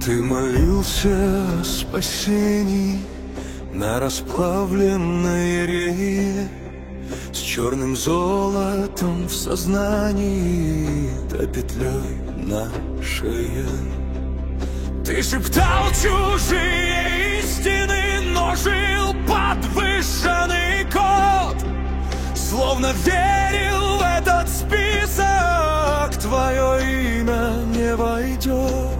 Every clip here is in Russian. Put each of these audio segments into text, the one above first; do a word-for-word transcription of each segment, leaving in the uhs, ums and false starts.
Ты молился о спасении на расплавленной рее, с черным золотом в сознании, да петлей на шее. Ты шептал чужие истины, но жил подвышенный код, словно верил в этот список, твое имя не войдет.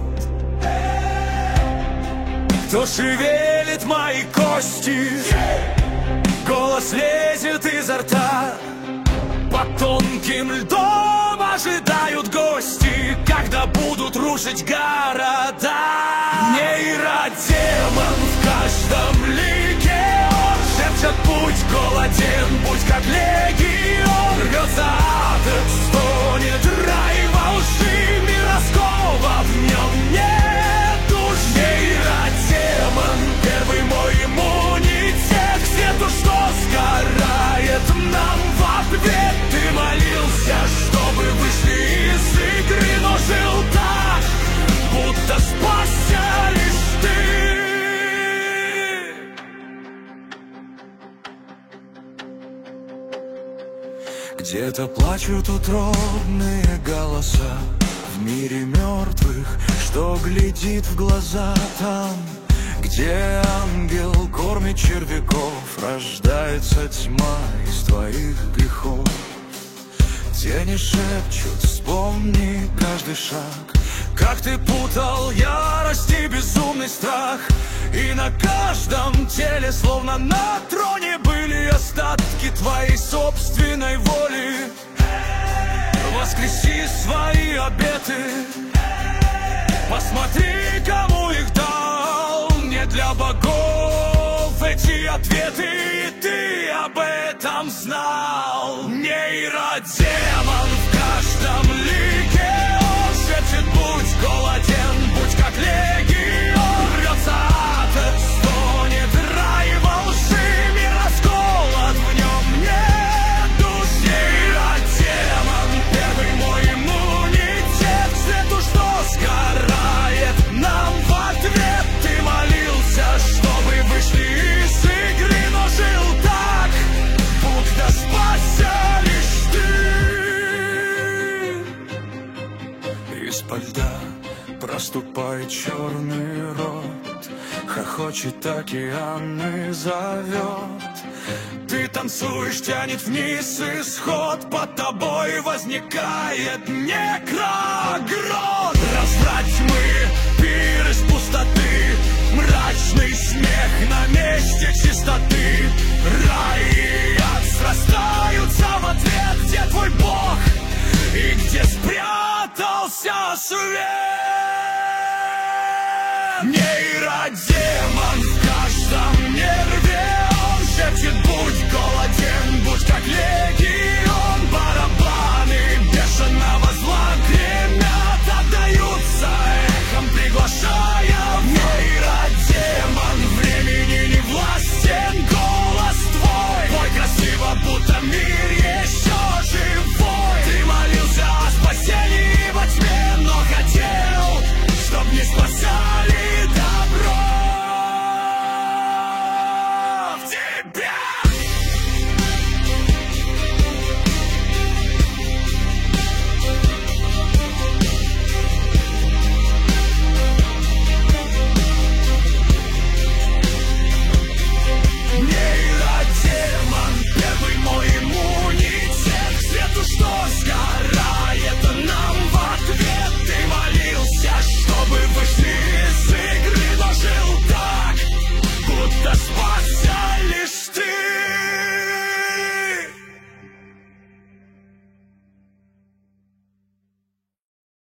Кто шевелит мои кости? Голос лезет изо рта. Под тонким льдом ожидают гости, когда будут рушить города. Нейродемон в каждом лике, он шепчет: будь голоден, будь как легион. Рвется адепт, стонет рай во лжи, мир раскола, в нем нет душ. Нейродемон, первый мой иммунитет к свету, что сгорает нам в ответ. Ты молился, чтобы вышли из игры, но жил так, будто спасся лишь ты. Где-то плачут утробные голоса в мире мертвых, что глядит в глаза там, где ангел кормит червяков, рождается тьма из твоих грехов. Тени шепчут: вспомни каждый шаг, как ты путал ярость и безумный страх. И на каждом теле, словно на троне, были остатки твоей собственной воли. Воскреси свои обеты, посмотри, кому их дал. Не для богов эти ответы, и ты об этом знал. Нейродемон в каждом лике, он шепчет: будь голоден, будь как легион. Рвется адепт, стонет рай во лжи, мир расколот, в нем нет душ. Нейродемон, первый мой иммунитет к свету, что сгорает нам в ответ. Ты молился, чтобы вышли из игры, но жил так, будто спасся лишь ты. Из-под льда проступает черный рот, хохочет океан и зовет. Ты танцуешь, тянет вниз исход, под тобой возникает некрогрот. Разврат тьмы, пир из пустоты, мрачный смех на месте чистоты. Рай и ад срастаются в ответ. Где твой Бог и где спрятался свет? Нейродемон